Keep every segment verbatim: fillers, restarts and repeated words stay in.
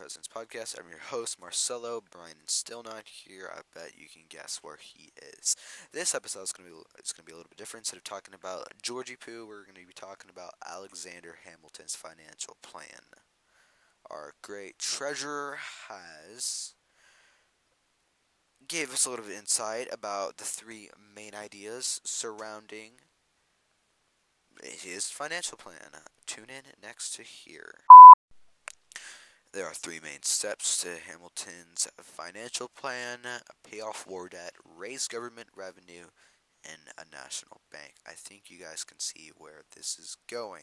President's Podcast. I'm your host, Marcelo. Brian is still not here. I bet you can guess where he is. This episode is going to be it's going to be a little bit different. Instead of talking about Georgie Poo, we're going to be talking about Alexander Hamilton's financial plan. Our great treasurer has gave us a little bit of insight about the three main ideas surrounding his financial plan. Tune in next to hear. There are three main steps to Hamilton's financial plan: pay off war debt, raise government revenue, and a national bank. I think you guys can see where this is going.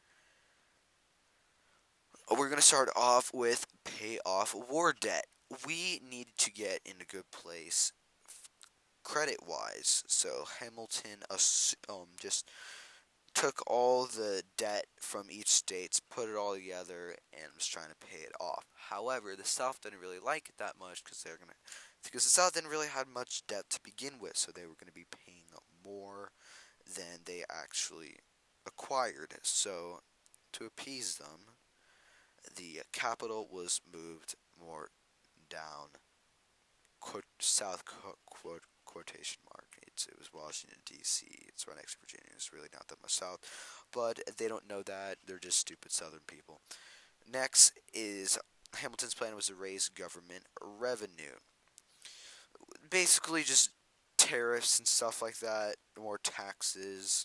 We're going to start off with pay off war debt. We need to get in a good place credit-wise, so Hamilton um, just took all the debt from each state, put it all together, and was trying to pay it off. However, the South didn't really like it that much because they're gonna, because the South didn't really have much debt to begin with, so they were going to be paying more than they actually acquired. So, to appease them, the capital was moved more down, quote, south quote, quote, quotation mark. It's, it was Washington, D C It's right next to Virginia. It's really not that much south. But they don't know that. They're just stupid Southern people. Next is Hamilton's plan was to raise government revenue. Basically just tariffs and stuff like that. More taxes.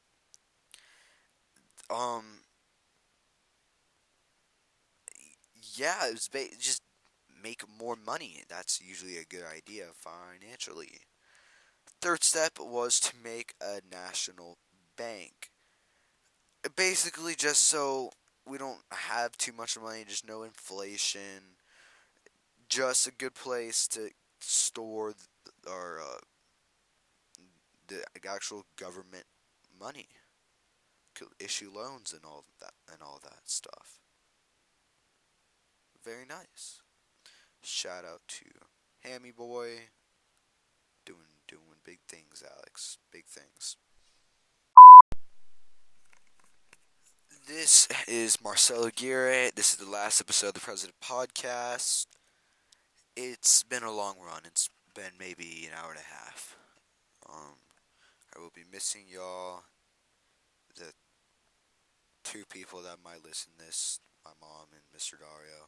Um... Yeah, it was ba- just make more money. That's usually a good idea financially. Third step was to make a national bank. Basically, just so we don't have too much money, just no inflation, just a good place to store th- our uh, the actual government money, could issue loans and all that and all that stuff. Very nice. Shout out to Hammy Boy. Doing doing big things, Alex. Big things. This is Marcelo Aguirre. This is the last episode of the President Podcast. It's been a long run. It's been maybe an hour and a half. Um, I will be missing y'all. The two people that might listen to this, my mom and Mister Dario.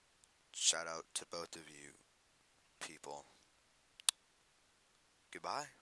Shout out to both of you people. Goodbye.